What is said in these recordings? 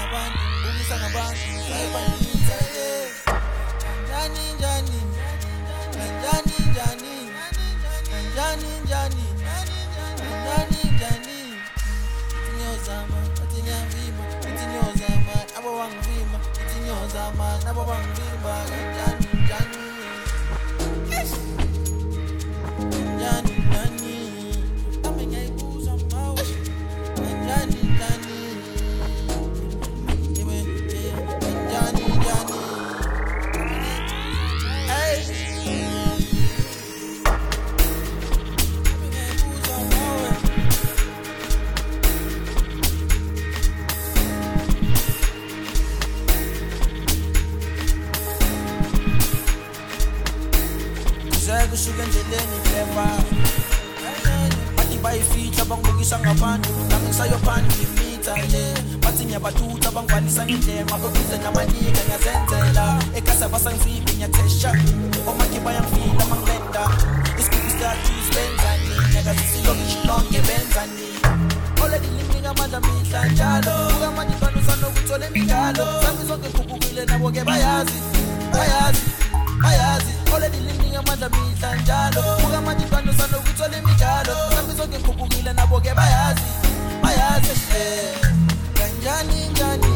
Kusuka endleleni clever bathi bayifihla bangibukisa ngabantu nami ngisayo phandi imitha le bathi ngiyabatutha bangibhalisa ngendema bekuze namanika ngiyazenzela ekhasa basangifika ngiyathesha omaki bayangifila mangilenda isigubhu sikhathi sibenzani nyakazisilokishi lonke benzani already limnika amandla mihla njalo buka manje ifana usanokuthola emidlalo sami zonke ngikhuphukile nabo ke bayazi already limnika amandla mihla njalo buka manje ifana usanokuthola emidlalo sami zonke ngikhuphukile nabo ke bayazi kanjani kanjani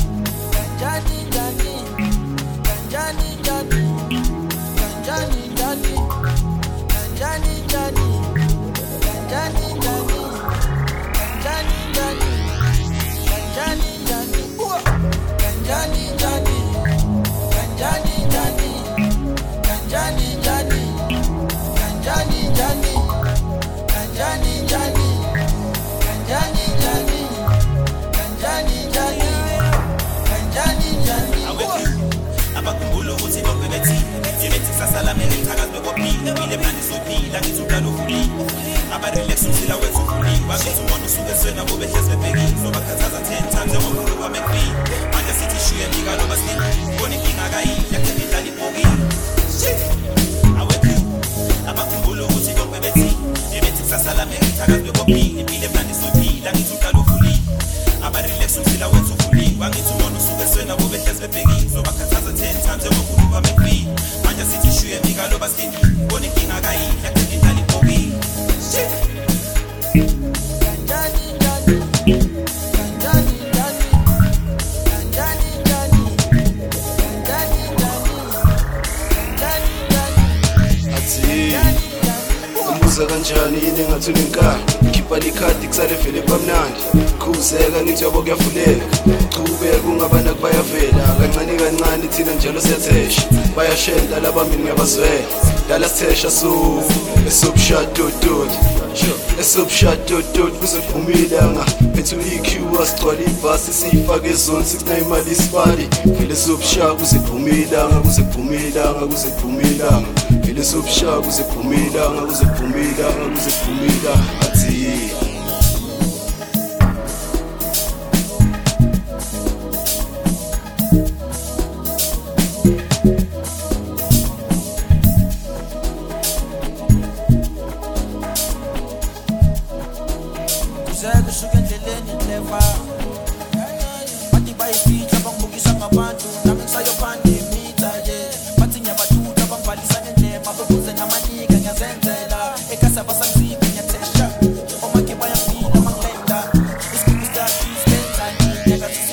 abakhumbula ukuthi bonke bethi yebethi sasala mele ngithakazi bekophila ngile manje sophila ngithi uqala ufuli abarelax umzila wethu ufuli bakithi umuntu usuke eswena kube hlezi bebhekile sobakhathaza 10 times njengomuntu kwamekwi manje sithi shuye ngika lo basini bona inkinga kayidla ngidlala ibhokile awekho abakhumbula ukuthi bonke bethi yebethi sasala mele ngithakazi bekophila ngile manje sophila ngithi uqala ufuli abarelax umzila wethu ufuli bakithi umuntu usuke eswena kube hlezi bebhekile sobakhathaza 10 times njengomuntu kwamekwi manje sithi shuye ngika lo basini bona inkinga kayidla ngidlala ibhokile Umbuza kanjani yini ngathi unenkani khipha likhadi kusale vele pamnandi khuzeka ngithi yabo kuyafuleka chubeka ungabana kubayavela kancane thina njalo siyathesha bayashenda labami ngiyabazwela dala sithesha esubshadodod kuzephumilanga bethu EQ asicwala ibhasi siyifake ezone 69 imali isipali vele subsha kuzephumilanga vele subsha kuzephumilanga athi kusuka endleleni clever bathi bayifihla bangibukisa ngabantu nami ngisayo phandi imitha bathi ngiyabatutha bangibhalisa ngendema bekuze namanika ngiyazenzela ekhasa basangifika ngiyathesha omaki bayangifila mangilenda isigubhu sikhathi sibenzani